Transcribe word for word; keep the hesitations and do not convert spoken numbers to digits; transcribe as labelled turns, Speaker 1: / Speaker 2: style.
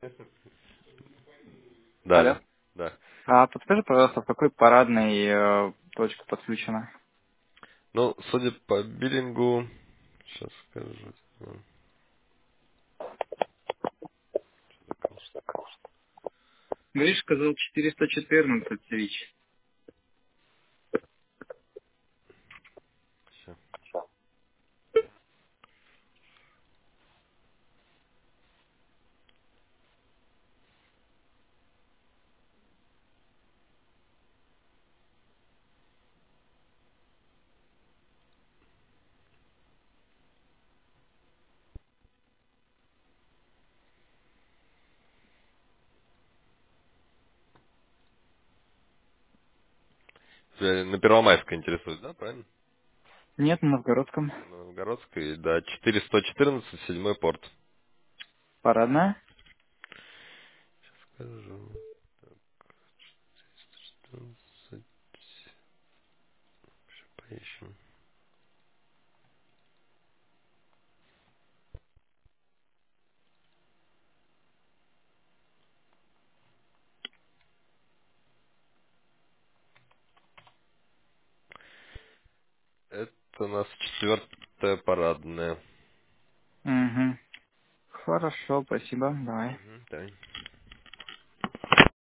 Speaker 1: Да,
Speaker 2: Алло.
Speaker 1: да, да.
Speaker 2: А подскажи, пожалуйста, в какой парадной э, точка подключена?
Speaker 1: Ну, судя по биллингу, сейчас скажу.
Speaker 2: Гриш сказал четыреста четырнадцать свич.
Speaker 1: Ща. Тебя на Первомайской интересует, да, правильно?
Speaker 2: Нет, на Новгородском.
Speaker 1: На Новгородской, да, четыреста четырнадцать, седьмой порт.
Speaker 2: Парадная?
Speaker 1: Скажу. четырнадцать, поищем. Это у нас четвертая парадная.
Speaker 2: Угу. Хорошо, спасибо. Давай.
Speaker 1: Угу, давай.